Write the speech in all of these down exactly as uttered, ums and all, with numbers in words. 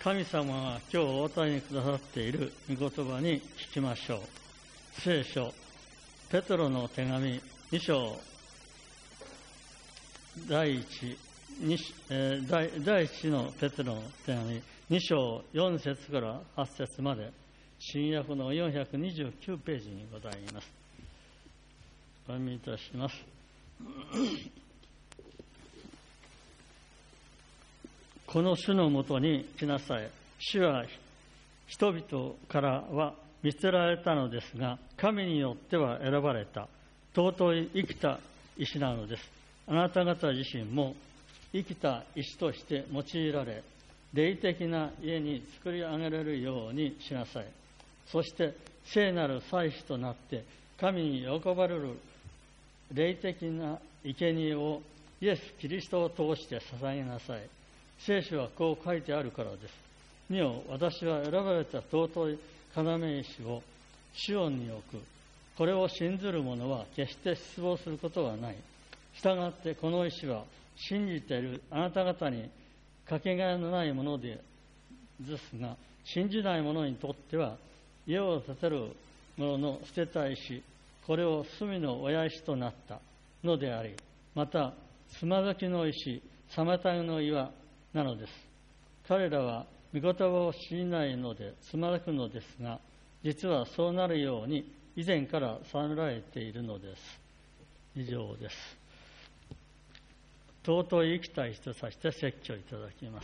神様が今日お与えにくださっている御言葉に聞きましょう。聖書、ペトロの手紙に章第一、えー、第, 第一のペトロの手紙に章よん節からはち節まで、新約のよんひゃくにじゅうきゅうページにございます。お読みいたします。この主のもとに来なさい。主は人々からは見捨てられたのですが、神によっては選ばれた尊い生きた石なのです。あなた方自身も生きた石として用いられ、霊的な家に作り上げられるようにしなさい。そして聖なる祭司となって神に喜ばれる霊的な生贄をイエス・キリストを通して捧げなさい。聖書はこう書いてあるからです。見よ、私は選ばれた尊い要石をシオンに置く。これを信ずる者は決して失望することはない。したがってこの石は信じているあなた方にかけがえのないものですが、信じない者にとっては家を建てる者の捨てた石、これを隅の親石となったのであり、またつまずきの石、妨げの岩なのです。彼らは御言葉を知りないのでつまずくのですが、実はそうなるように以前から定められているのです。以上です。尊い生きた石とさして説教いただきます。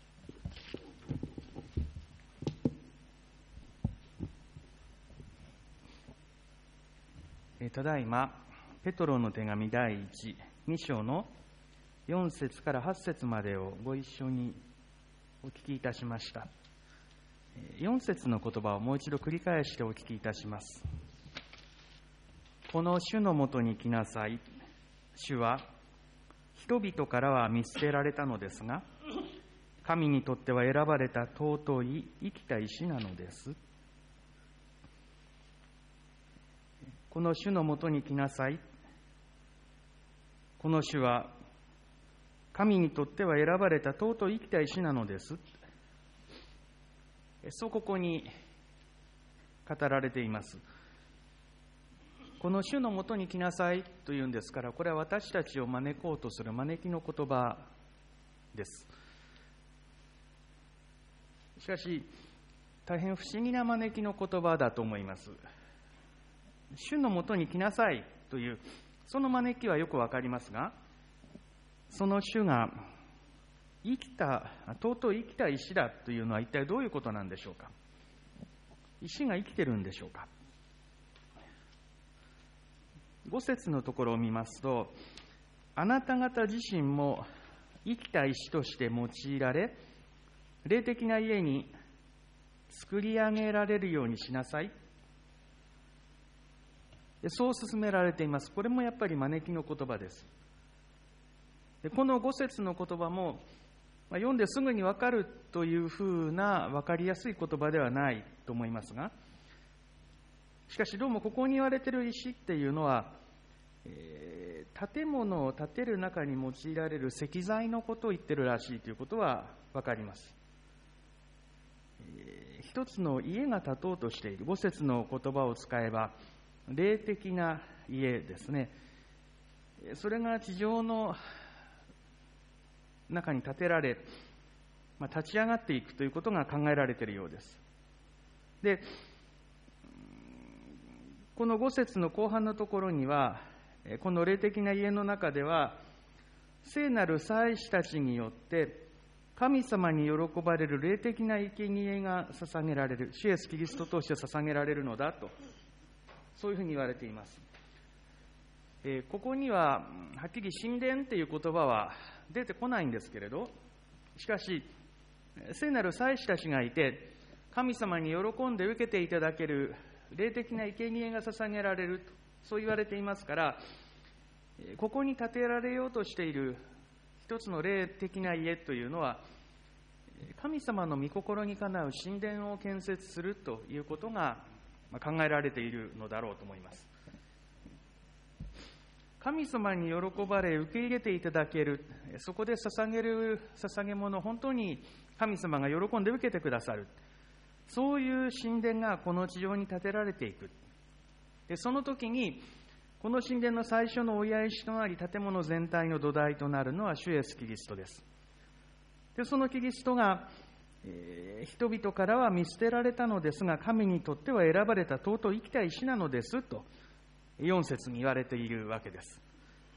ただいまペトロの手紙第一、に章のよん節からはち節までをご一緒にお聞きいたしました。よん節の言葉をもう一度繰り返してお聞きいたします。この主のもとに来なさい。主は人々からは見捨てられたのですが、神にとっては選ばれた尊い生きた石なのです。この主のもとに来なさい。この主は神にとっては選ばれた尊い生きた石なのです。そうここに語られています。この主のもとに来なさいというんですから、これは私たちを招こうとする招きの言葉です。しかし大変不思議な招きの言葉だと思います。主のもとに来なさいというその招きはよくわかりますが、その主が生きた尊い生きた石だというのは一体どういうことなんでしょうか。石が生きてるんでしょうか。ご節のところを見ますと、あなた方自身も生きた石として用いられ、霊的な家に作り上げられるようにしなさい、そう勧められています。これもやっぱり招きの言葉です。でこのご節の言葉も、まあ、読んですぐに分かるというふうな分かりやすい言葉ではないと思いますが、しかしどうもここに言われている石っていうのは、えー、建物を建てる中に用いられる石材のことを言ってるらしいということは分かります。えー、一つの家が建とうとしている、ご節の言葉を使えば霊的な家ですね。それが地上の中に建てられ、まあ、立ち上がっていくということが考えられているようです。で、このご節の後半のところには、この霊的な家の中では聖なる祭司たちによって神様に喜ばれる霊的な生贄が捧げられる、主イエスキリストとして捧げられるのだと、そういうふうに言われています。えー、ここにははっきり神殿という言葉は出てこないんですけれど、しかし聖なる祭司たちがいて神様に喜んで受けていただける霊的な生贄が捧げられると、そう言われていますから、ここに建てられようとしている一つの霊的な家というのは、神様の御心にかなう神殿を建設するということが考えられているのだろうと思います。 神様に喜ばれ受け入れていただける、そこで捧げる捧げ物、本当に神様が喜んで受けてくださる、そういう神殿がこの地上に建てられていく。でその時にこの神殿の最初の親石となり、建物全体の土台となるのは主イエスキリストです。でそのキリストが、えー、人々からは見捨てられたのですが、神にとっては選ばれた尊い生きた石なのですとよん節に言われているわけです。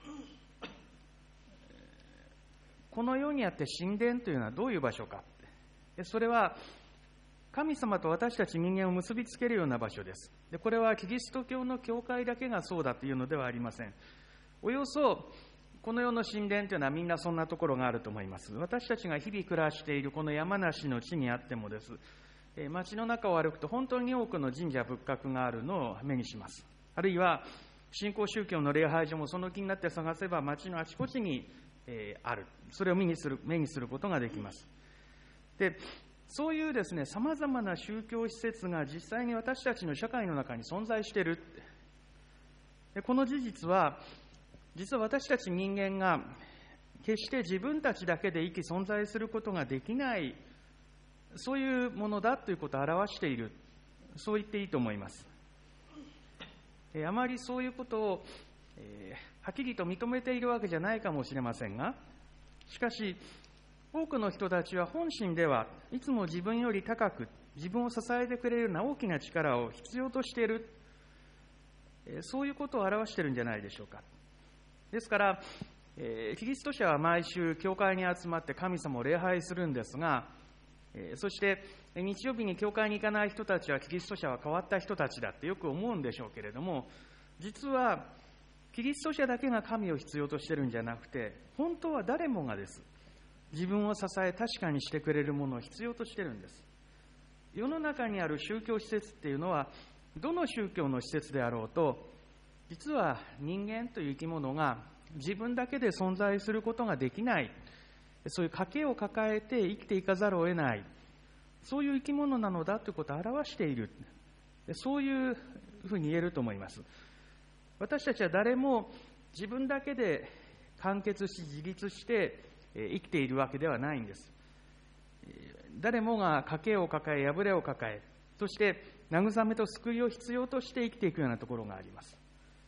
この世にあって神殿というのはどういう場所か。それは神様と私たち人間を結びつけるような場所です。でこれはキリスト教の教会だけがそうだというのではありません。およそこの世の神殿というのはみんなそんなところがあると思います。私たちが日々暮らしているこの山梨の地にあってもです、街の中を歩くと本当に多くの神社仏閣があるのを目にします。あるいは新興宗教の礼拝所もその気になって探せば街のあちこちに、えー、ある。それを目にする、目にすることができます。で、そういうですね、さまざまな宗教施設が実際に私たちの社会の中に存在している。でこの事実は、実は私たち人間が決して自分たちだけで生き存在することができない、そういうものだということを表している。そう言っていいと思います。あまりそういうことを、えー、はっきりと認めているわけじゃないかもしれませんが、しかし多くの人たちは本心ではいつも自分より高く自分を支えてくれるような大きな力を必要としている、えー、そういうことを表しているんじゃないでしょうか。ですから、えー、キリスト者は毎週教会に集まって神様を礼拝するんですが、えー、そして日曜日に教会に行かない人たちはキリスト者は変わった人たちだってよく思うんでしょうけれども、実はキリスト者だけが神を必要としているんじゃなくて、本当は誰もがです、自分を支え確かにしてくれるものを必要としているんです。世の中にある宗教施設っていうのは、どの宗教の施設であろうと、実は人間という生き物が自分だけで存在することができない、そういう賭けを抱えて生きていかざるを得ない、そういう生き物なのだということを表している、そういうふうに言えると思います。私たちは誰も自分だけで完結し自立して生きているわけではないんです。誰もが賭けを抱え、破れを抱え、そして慰めと救いを必要として生きていくようなところがあります。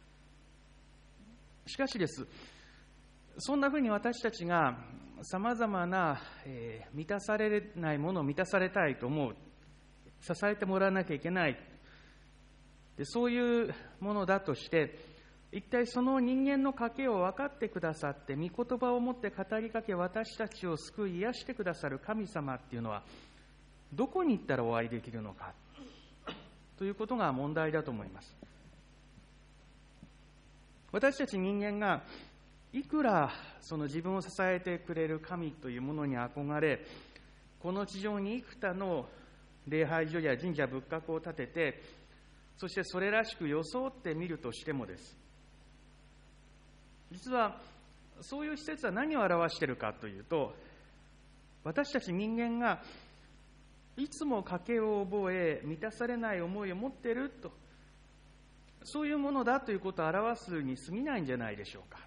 しかしです、そんなふうに私たちがさまざまな、えー、満たされないものを満たされたいと思う、支えてもらわなきゃいけない、でそういうものだとして、一体その人間の賭けを分かってくださって、御言葉を持って語りかけ、私たちを救い癒してくださる神様っていうのはどこに行ったらお会いできるのかということが問題だと思います。私たち人間がいくらその自分を支えてくれる神というものに憧れ、この地上に幾多の礼拝所や神社仏閣を建てて、そしてそれらしく装ってみるとしてもです、実はそういう施設は何を表しているかというと、私たち人間がいつも賭けを覚え、満たされない思いを持っていると、そういうものだということを表すに過ぎないんじゃないでしょうか。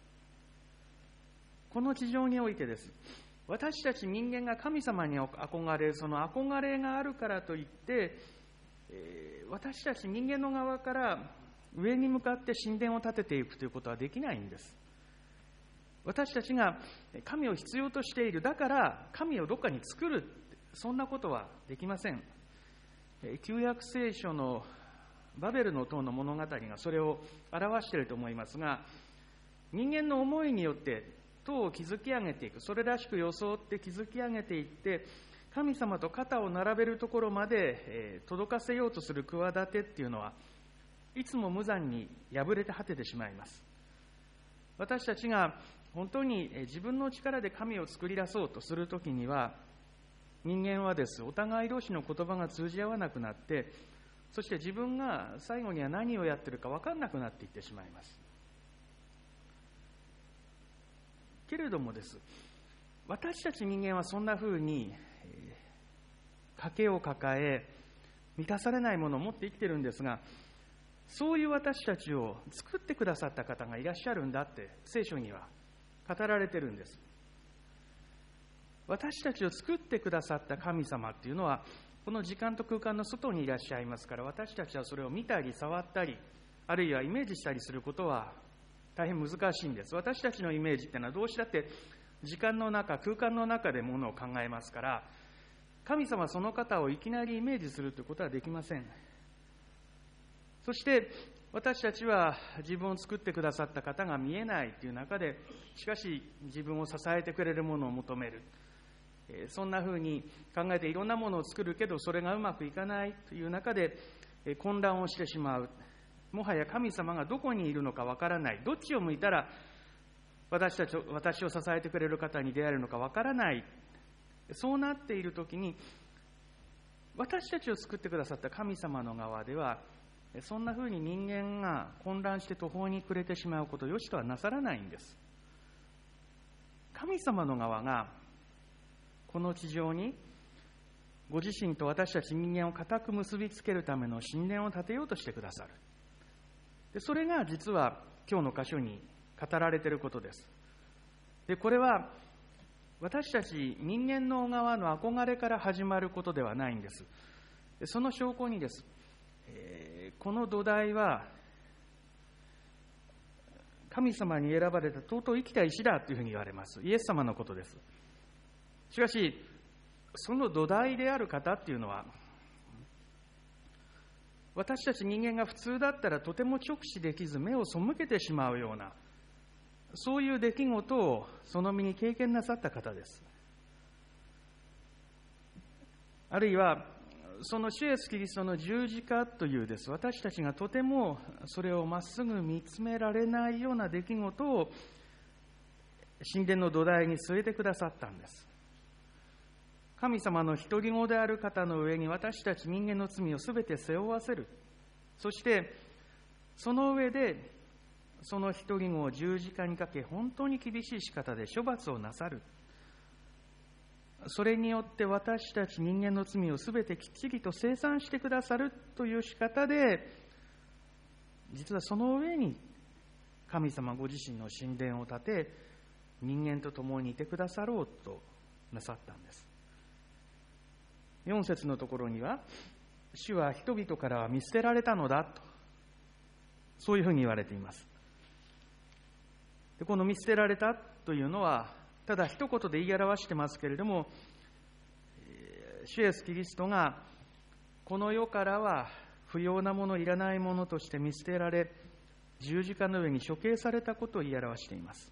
この地上においてです、私たち人間が神様に憧れる、その憧れがあるからといって、えー、私たち人間の側から上に向かって神殿を建てていくということはできないんです。私たちが神を必要としている、だから神をどっかに作る、そんなことはできません。旧約聖書のバベルの塔の物語がそれを表していると思いますが、人間の思いによって塔を築き上げていく、それらしく装って築き上げていって、神様と肩を並べるところまで、えー、届かせようとする企てっていうのはいつも無残に破れて果ててしまいます。私たちが本当に自分の力で神を作り出そうとするときには、人間はです、お互い同士の言葉が通じ合わなくなって、そして自分が最後には何をやってるか分からなくなっていってしまいます。けれどもです、私たち人間はそんなふうに賭けを抱え、満たされないものを持って生きているんですが、 そういう私たちを作ってくださった方がいらっしゃるんだって聖書には語られてるんです。私たちを作ってくださった神様っていうのは、この時間と空間の外にいらっしゃいますから、私たちはそれを見たり触ったり、あるいはイメージしたりすることは大変難しいんです。私たちのイメージっていうのはどうしたって時間の中、空間の中でものを考えますから、神様その方をいきなりイメージするということはできません。そして私たちは自分を作ってくださった方が見えないという中で、しかし自分を支えてくれるものを求める、そんなふうに考えていろんなものを作るけどそれがうまくいかないという中で混乱をしてしまう。もはや神様がどこにいるのかわからない、どっちを向いたら私たちを私を支えてくれる方に出会えるのかわからない、そうなっているときに、私たちを作ってくださった神様の側ではそんなふうに人間が混乱して途方に暮れてしまうことをよしとはなさらないんです。神様の側がこの地上にご自身と私たち人間を固く結びつけるための神殿を建てようとしてくださる。でそれが実は今日の箇所に語られていることです。でこれは私たち人間の側の憧れから始まることではないんです。でその証拠にです、えー、この土台は神様に選ばれた尊い生きた石だというふうに言われます。イエス様のことです。しかしその土台である方っていうのは、私たち人間が普通だったらとても直視できず目を背けてしまうような、そういう出来事をその身に経験なさった方です。あるいはその主イエスキリストの十字架というです、私たちがとてもそれをまっすぐ見つめられないような出来事を神殿の土台に据えてくださったんです。神様の独り子である方の上に私たち人間の罪をすべて背負わせる。そしてその上でその独り子を十字架にかけ、本当に厳しい仕方で処罰をなさる。それによって私たち人間の罪をすべてきっちりと清算してくださるという仕方で、実はその上に神様ご自身の神殿を建て、人間と共にいてくださろうとなさったんです。よん節のところには、主は人々からは見捨てられたのだと、そういうふうに言われています。でこの見捨てられたというのはただ一言で言い表してますけれども、主イエスキリストがこの世からは不要なもの、いらないものとして見捨てられ、十字架の上に処刑されたことを言い表しています。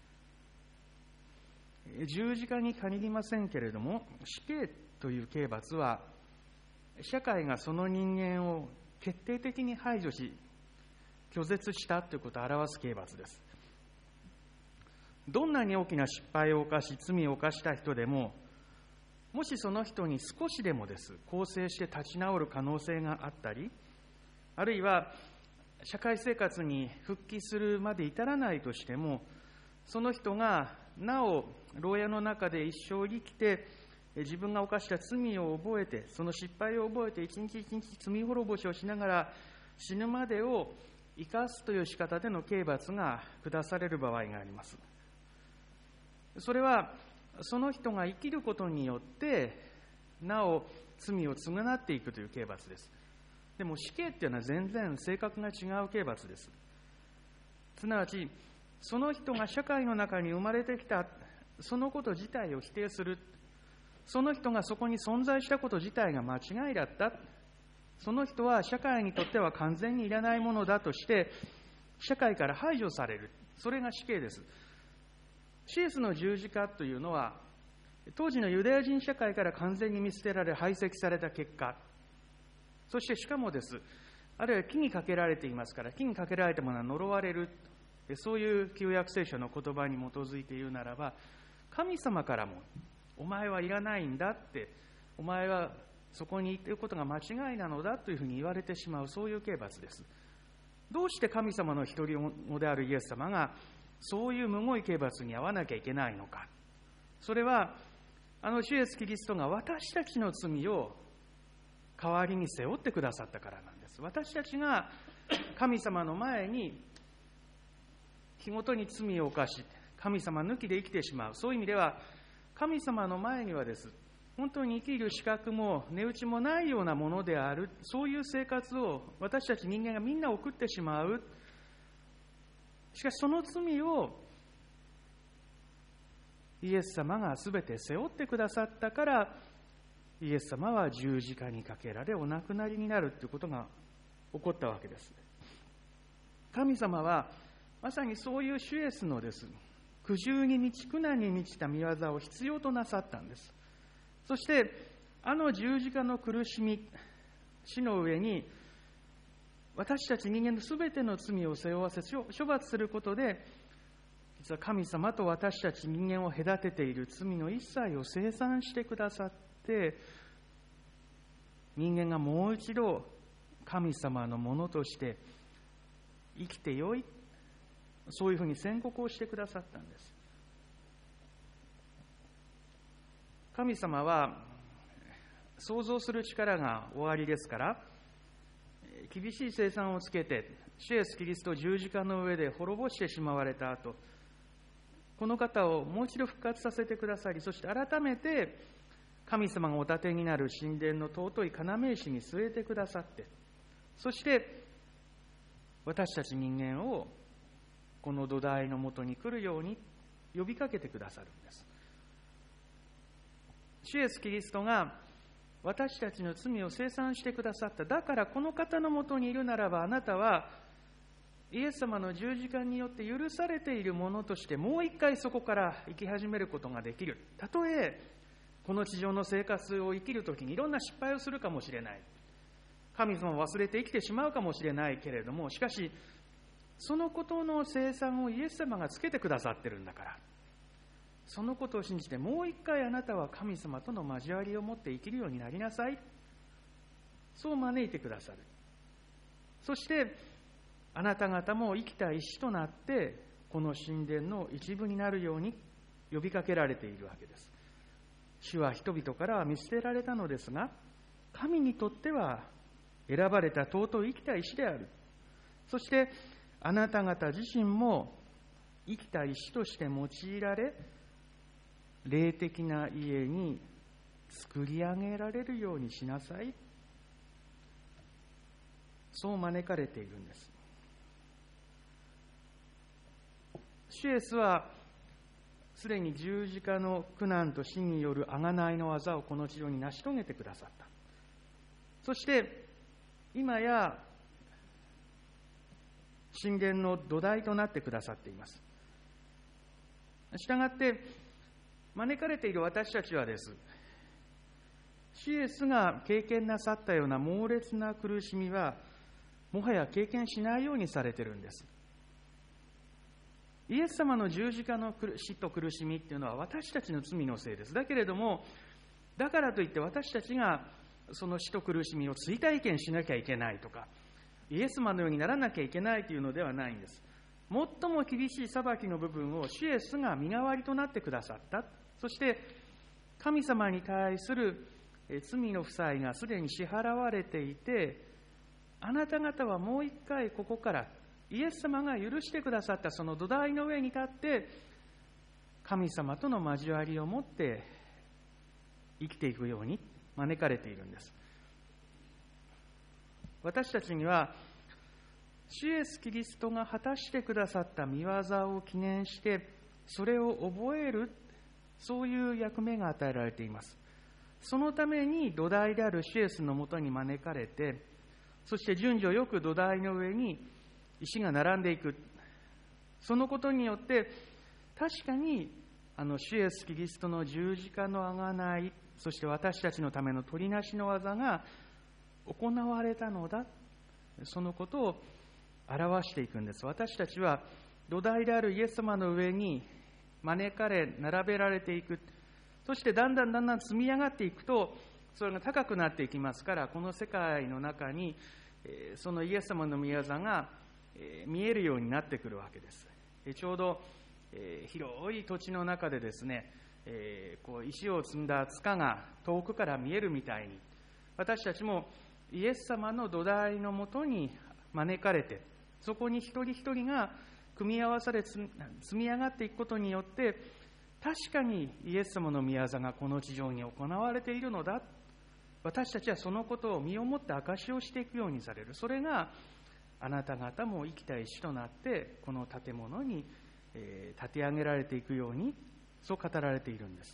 十字架に限りませんけれども、死刑という刑罰は社会がその人間を決定的に排除し拒絶したということを表す刑罰です。どんなに大きな失敗を犯し罪を犯した人でも、もしその人に少しでもです更生して立ち直る可能性があったり、あるいは社会生活に復帰するまで至らないとしても、その人がなお牢屋の中で一生生きて、自分が犯した罪を覚えて、その失敗を覚えて一日一日罪滅ぼしをしながら死ぬまでを生かすという仕方での刑罰が下される場合があります。それはその人が生きることによってなお罪を償っていくという刑罰です。でも死刑っていうのは全然性格が違う刑罰です。すなわちその人が社会の中に生まれてきたそのこと自体を否定する、その人がそこに存在したこと自体が間違いだった、その人は社会にとっては完全にいらないものだとして社会から排除される、それが死刑です。シエスの十字架というのは当時のユダヤ人社会から完全に見捨てられ排斥された結果、そしてしかもです、あるいは木にかけられていますから、木にかけられたものは呪われる、そういう旧約聖書の言葉に基づいて言うならば、神様からもお前はいらないんだって、お前はそこにいていることが間違いなのだというふうに言われてしまう、そういう刑罰です。どうして神様の一人子であるイエス様がそういうむごい刑罰に遭わなきゃいけないのか。それはあの主イエスキリストが私たちの罪を代わりに背負ってくださったからなんです。私たちが神様の前に日ごとに罪を犯し、神様抜きで生きてしまう。そういう意味では、神様の前にはです、本当に生きる資格も値打ちもないようなものである、そういう生活を私たち人間がみんな送ってしまう。しかしその罪をイエス様がすべて背負ってくださったから、イエス様は十字架にかけられお亡くなりになるということが起こったわけです。神様はまさにそういう主イエスのです苦渋に満ち苦難に満ちた御業を必要となさったんです。そしてあの十字架の苦しみ、死の上に私たち人間のすべての罪を背負わせ処罰することで、実は神様と私たち人間を隔てている罪の一切を清算してくださって、人間がもう一度神様のものとして生きてよい、そういうふうに宣告をしてくださったんです。神様は想像する力がおありですから、厳しい清算をつけて主イエスキリストを十字架の上で滅ぼしてしまわれた後、この方をもう一度復活させてくださり、そして改めて神様がお立てになる神殿の尊い要石に据えてくださって、そして私たち人間をこの土台のもとに来るように呼びかけてくださるんです。主イエスキリストが私たちの罪を清算してくださった。だからこの方のもとにいるならば、あなたはイエス様の十字架によって許されているものとしてもう一回そこから生き始めることができる。たとえこの地上の生活を生きるときにいろんな失敗をするかもしれない、神様を忘れて生きてしまうかもしれないけれども、しかしそのことの清算をイエス様がつけてくださってるんだから、そのことを信じてもう一回あなたは神様との交わりを持って生きるようになりなさい、そう招いてくださる。そしてあなた方も生きた石となってこの神殿の一部になるように呼びかけられているわけです。主は人々からは見捨てられたのですが、神にとっては選ばれた尊い生きた石である。そしてあなた方自身も生きた石として用いられ、霊的な家に作り上げられるようにしなさい、そう招かれているんです。主イエスはすでに十字架の苦難と死による贖いの技をこの地上に成し遂げてくださった。そして今や神殿の土台となってくださっています。したがって招かれている私たちはです、主イエスが経験なさったような猛烈な苦しみはもはや経験しないようにされているんです。イエス様の十字架の死と苦しみっていうのは私たちの罪のせいです。だけれども、だからといって私たちがその死と苦しみを追体験しなきゃいけないとか、イエス様のようにならなきゃいけないというのではないんです。最も厳しい裁きの部分を主イエスが身代わりとなってくださった。そして神様に対する罪の負債がすでに支払われていて、あなた方はもう一回ここからイエス様が許してくださったその土台の上に立って神様との交わりを持って生きていくように招かれているんです。私たちには主イエスキリストが果たしてくださった御業を記念してそれを覚える、そういう役目が与えられています。そのために土台である主イエスのもとに招かれて、そして順序よく土台の上に石が並んでいく。そのことによって確かにあの主イエスキリストの十字架の贖い、そして私たちのための取りなしの技が行われたのだ、そのことを表していくんです。私たちは土台であるイエス様の上に招かれ並べられていく。そしてだんだんだんだん積み上がっていくとそれが高くなっていきますから、この世界の中にそのイエス様の御業が見えるようになってくるわけです。ちょうど広い土地の中でですね、こう石を積んだ塚が遠くから見えるみたいに、私たちもイエス様の土台のもとに招かれて、そこに一人一人が組み合わされ積み上がっていくことによって、確かにイエス様の御業がこの地上に行われているのだ、私たちはそのことを身をもって証しをしていくようにされる。それがあなた方も生きた石となってこの建物に建て上げられていくように、そう語られているんです。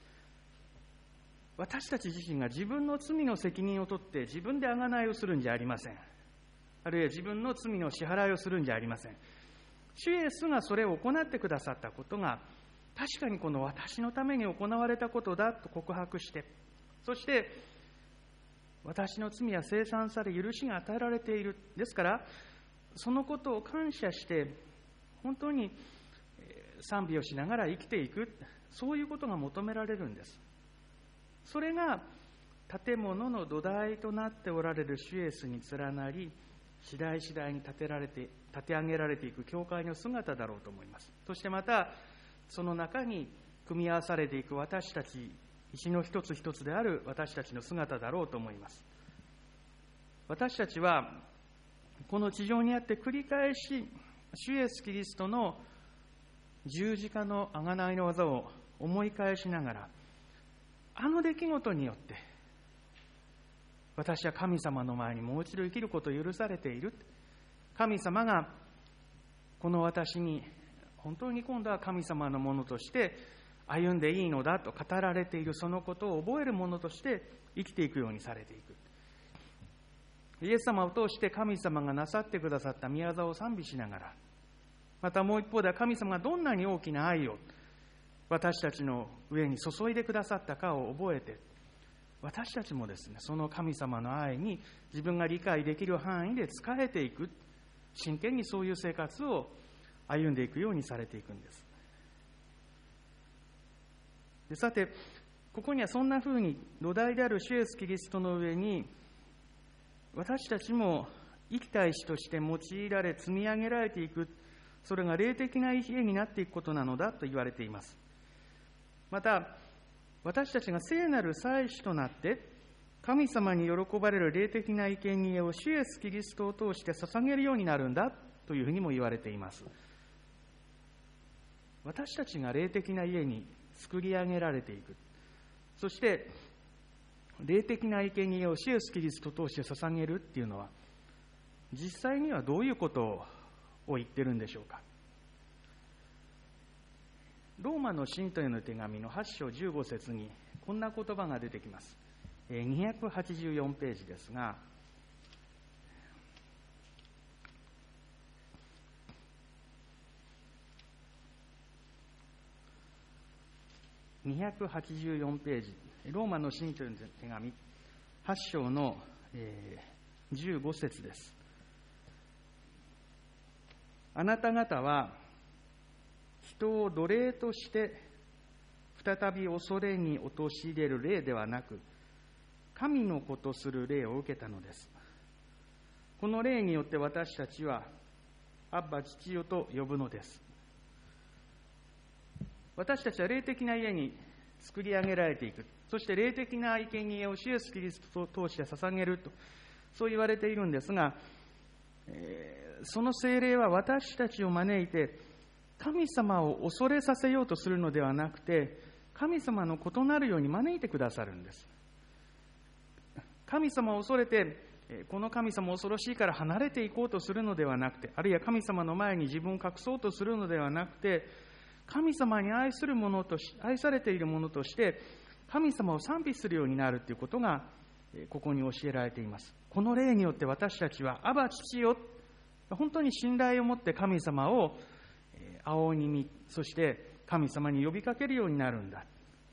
私たち自身が自分の罪の責任を取って自分で贖いをするんじゃありません。あるいは自分の罪の支払いをするんじゃありません。主イエスがそれを行ってくださったことが、確かにこの私のために行われたことだと告白して、そして私の罪は清算され、許しが与えられている。ですからそのことを感謝して本当に賛美をしながら生きていく、そういうことが求められるんです。それが建物の土台となっておられる主イエスに連なり、次第次第に建てられて建て上げられていく教会の姿だろうと思います。そしてまたその中に組み合わされていく私たち、石の一つ一つである私たちの姿だろうと思います。私たちはこの地上にあって繰り返し主イエスキリストの十字架の贖いの技を思い返しながら、あの出来事によって私は神様の前にもう一度生きることを許されている。神様がこの私に本当に今度は神様のものとして歩んでいいのだと語られている、そのことを覚えるものとして生きていくようにされていく。イエス様を通して神様がなさってくださった御業を賛美しながら、またもう一方では神様がどんなに大きな愛を私たちの上に注いでくださったかを覚えて、私たちもですね、その神様の愛に自分が理解できる範囲で仕えていく、真剣にそういう生活を歩んでいくようにされていくんです。でさて、ここにはそんなふうに土台である主イエスキリストの上に、私たちも生きた石として用いられ積み上げられていく、それが霊的な家になっていくことなのだと言われています。また私たちが聖なる祭司となって神様に喜ばれる霊的な生贄を主イエスキリストを通して捧げるようになるんだというふうにも言われています。私たちが霊的な家に作り上げられていく、そして霊的な生贄を主イエスキリストを通して捧げるっていうのは、実際にはどういうことを言ってるんでしょうか。ローマの信徒への手紙のはち章じゅうご節にこんな言葉が出てきます。にひゃくはちじゅうよんページですが、にひゃくはちじゅうよんページ、ローマの信徒への手紙はち章のじゅうご節です。あなた方は人を奴隷として再び恐れに陥れる霊ではなく、神の子とする霊を受けたのです。この霊によって私たちはアッバ父よと呼ぶのです。私たちは霊的な家に作り上げられていく、そして霊的な生贄を主イエスキリストを通して捧げると、そう言われているんですが、えー、その聖霊は私たちを招いて神様を恐れさせようとするのではなくて、神様の異なるように招いてくださるんです。神様を恐れて、この神様恐ろしいから離れていこうとするのではなくて、あるいは神様の前に自分を隠そうとするのではなくて、神様に愛するものとし、愛されているものとして神様を賛美するようになるということがここに教えられています。この霊によって私たちはアバ父よ、本当に信頼を持って神様を仰ぎ見、そして神様に呼びかけるようになるんだ。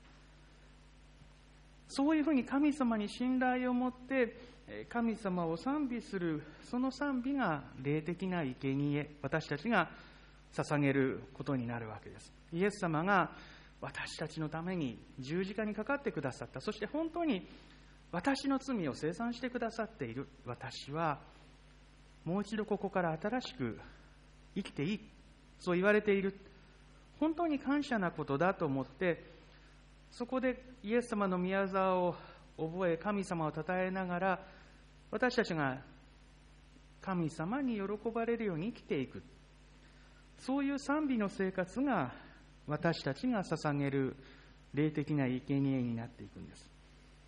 そういうふうに神様に信頼を持って神様を賛美する、その賛美が霊的な生贄、私たちが捧げることになるわけです。イエス様が私たちのために十字架にかかってくださった。そして本当に私の罪を清算してくださっている。私はもう一度ここから新しく生きていい、そう言われている。本当に感謝なことだと思って、そこでイエス様の御業を覚え、神様を称えながら、私たちが神様に喜ばれるように生きていく、そういう賛美の生活が私たちが捧げる霊的な生贄になっていくんです。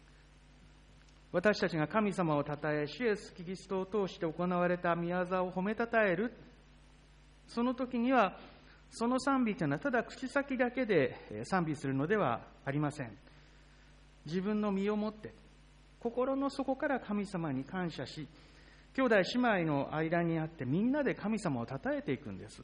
私たちが神様をたたえ、主イエスキリストを通して行われた御業を褒めたたえる、その時にはその賛美というのはただ口先だけで賛美するのではありません。自分の身をもって心の底から神様に感謝し、兄弟姉妹の間にあってみんなで神様をたたえていくんです。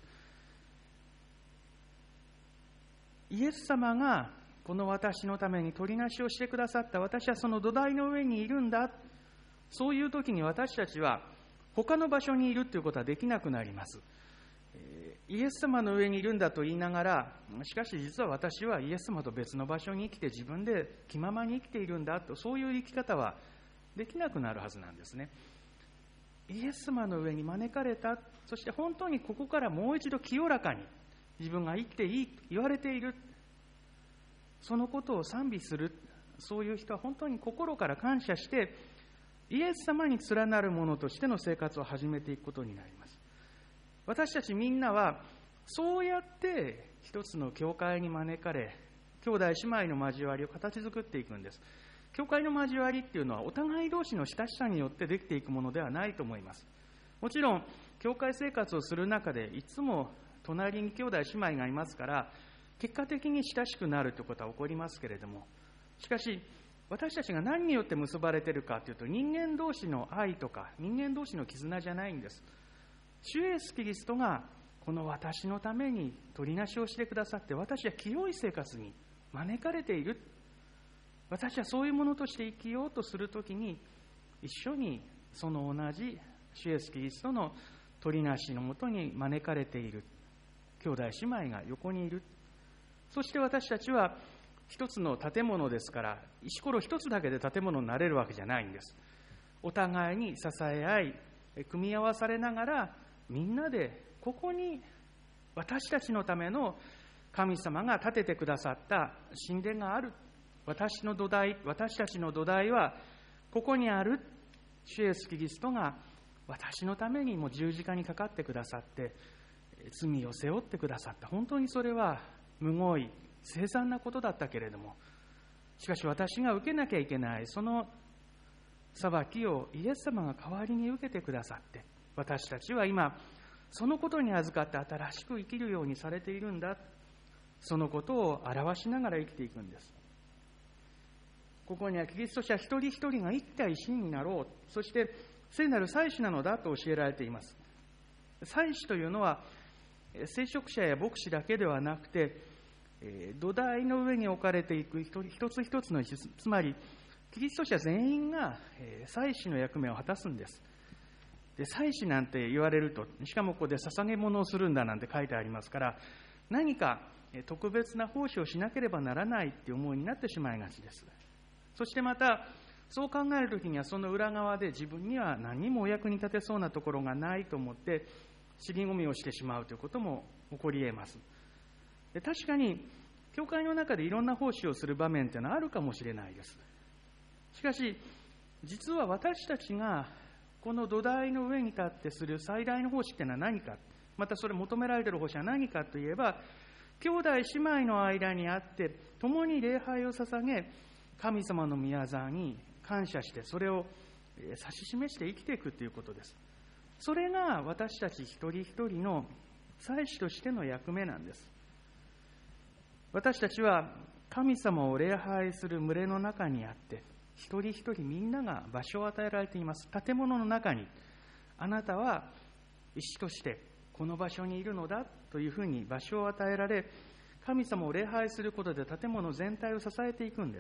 イエス様がこの私のために取りなしをしてくださった、私はその土台の上にいるんだ、そういう時に私たちは他の場所にいるということはできなくなります。イエス様の上にいるんだと言いながら、しかし実は私はイエス様と別の場所に生きて自分で気ままに生きているんだと、そういう生き方はできなくなるはずなんですね。イエス様の上に招かれた、そして本当にここからもう一度清らかに自分が生きていいと言われている、そのことを賛美する、そういう人は本当に心から感謝してイエス様に連なるものとしての生活を始めていくことになります。私たちみんなはそうやって一つの教会に招かれ、兄弟姉妹の交わりを形作っていくんです。教会の交わりっていうのはお互い同士の親しさによってできていくものではないと思います。もちろん教会生活をする中でいつも隣に兄弟姉妹がいますから、結果的に親しくなるということは起こりますけれども、しかし私たちが何によって結ばれているかというと、人間同士の愛とか人間同士の絆じゃないんです。主イエスキリストがこの私のために取りなしをしてくださって、私は清い生活に招かれている、私はそういうものとして生きようとするときに、一緒にその同じ主イエスキリストの取りなしのもとに招かれている兄弟姉妹が横にいる。そして私たちは一つの建物ですから、石ころ一つだけで建物になれるわけじゃないんです。お互いに支え合い、組み合わされながら、みんなでここに私たちのための神様が建ててくださった神殿がある。私の土台、私たちの土台はここにある。主イエスキリストが私のためにも十字架にかかってくださって、罪を背負ってくださった。本当にそれはむごい凄惨なことだったけれども、しかし私が受けなきゃいけないその裁きをイエス様が代わりに受けてくださって、私たちは今そのことに預かって新しく生きるようにされているんだ。そのことを表しながら生きていくんです。ここにはキリスト者一人一人が生きた石になろう、そして聖なる祭司なのだと教えられています。祭司というのは聖職者や牧師だけではなくて、土台の上に置かれていく一つ一つの石、つまりキリスト者全員が祭司の役目を果たすんです。で、祭司なんて言われると、しかもここで捧げ物をするんだなんて書いてありますから、何か特別な奉仕をしなければならないっていう思いになってしまいがちです。そしてまたそう考えるときには、その裏側で自分には何もお役に立てそうなところがないと思って尻込みをしてしまうということも起こり得ます。で、確かに教会の中でいろんな奉仕をする場面というのはあるかもしれないです。しかし実は私たちがこの土台の上に立ってする最大の奉仕というのは何か、またそれ求められている奉仕は何かといえば、兄弟姉妹の間にあって共に礼拝を捧げ、神様の御業に感謝して、それを指し示して生きていくということです。それが私たち一人一人の祭司としての役目なんです。私たちは神様を礼拝する群れの中にあって、一人一人みんなが場所を与えられています。建物の中にあなたは石としてこの場所にいるのだというふうに場所を与えられ、神様を礼拝することで建物全体を支えていくんです。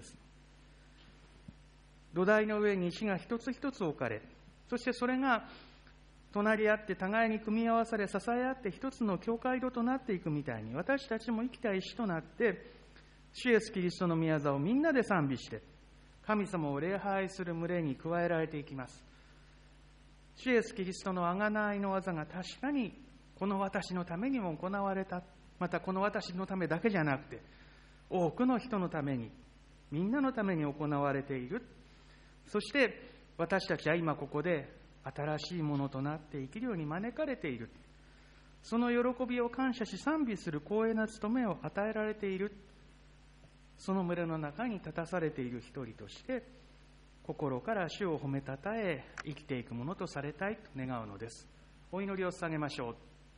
土台の上に石が一つ一つ置かれ、そしてそれが隣り合って互いに組み合わされ、支え合って一つの教会堂となっていくみたいに、私たちも生きた石となって主イエスキリストの御業をみんなで賛美して神様を礼拝する群れに加えられていきます。主イエスキリストの贖いの技が確かにこの私のためにも行われた。またこの私のためだけじゃなくて、多くの人のために、みんなのために行われている。そして私たちは今ここで新しいものとなって生きるように招かれている。その喜びを感謝し賛美する光栄な務めを与えられている。その群れの中に立たされている一人として、心から主を褒めたたえ生きていくものとされたいと願うのです。お祈りを捧げましょう。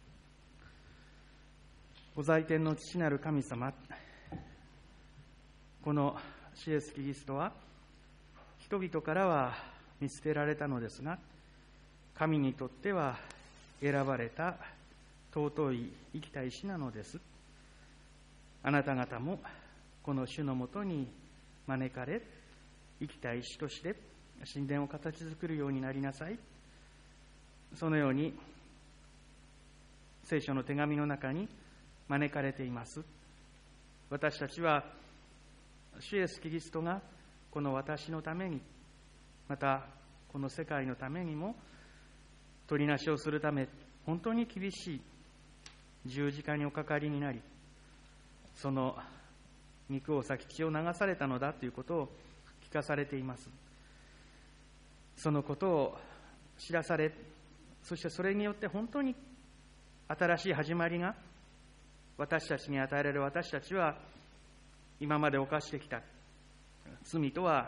ご在天の父なる神様、この主イエスキリストは人々からは見捨てられたのですが、神にとっては選ばれた尊い生きた石なのです。あなた方もこの主のもとに招かれ、生きた石として神殿を形作るようになりなさい。そのように聖書の手紙の中に招かれています。私たちは主イエスキリストがこの私のために、またこの世界のためにも取りなしをするため、本当に厳しい十字架におかかりになり、その肉を裂き血を流されたのだということを聞かされています。そのことを知らされ、そしてそれによって本当に新しい始まりが私たちに与えられる。私たちは今まで犯してきた罪とは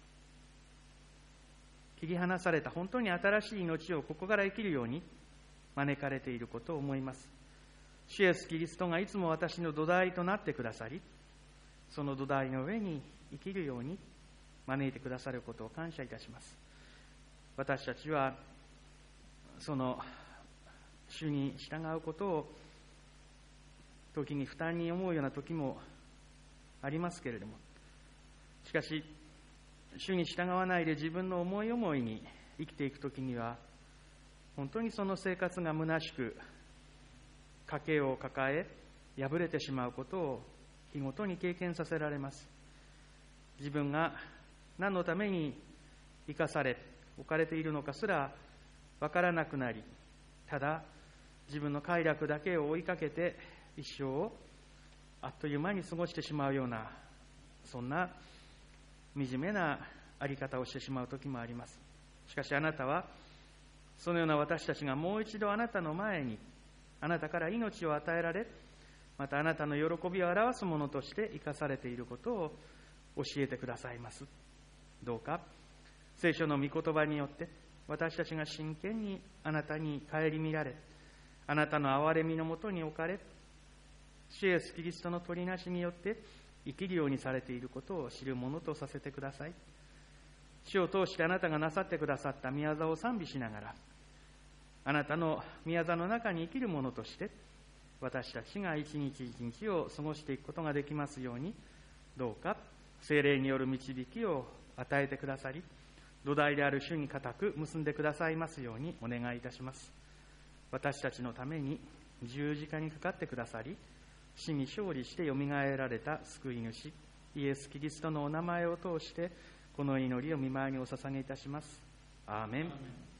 切り離された本当に新しい命をここから生きるように招かれていることを思います。主イエスキリストがいつも私の土台となってくださり、その土台の上に生きるように招いてくださることを感謝いたします。私たちはその主に従うことを時に負担に思うような時もありますけれども、しかし主に従わないで自分の思い思いに生きていく時には、本当にその生活が虚しく、家計を抱え破れてしまうことを日ごとに経験させられます。自分が何のために生かされ置かれているのかすらわからなくなり、ただ自分の快楽だけを追いかけて一生をあっという間に過ごしてしまうような、そんな惨めなあり方をしてしまう時もあります。しかしあなたはそのような私たちがもう一度あなたの前に、あなたから命を与えられ、またあなたの喜びを表すものとして生かされていることを教えてくださいます。どうか聖書の御言葉によって私たちが真剣にあなたに顧みられ、あなたの憐れみのもとに置かれ、主イエスキリストの取りなしによって生きるようにされていることを知るものとさせてください。主を通してあなたがなさってくださった御業を賛美しながら、あなたの御業の中に生きるものとして私たちが一日一日を過ごしていくことができますように、どうか聖霊による導きを与えてくださり、土台である主に固く結んでくださいますようにお願いいたします。私たちのために十字架にかかってくださり、死に勝利してよみがえられた救い主イエス・キリストのお名前を通してこの祈りを御前にお捧げいたします。アーメン。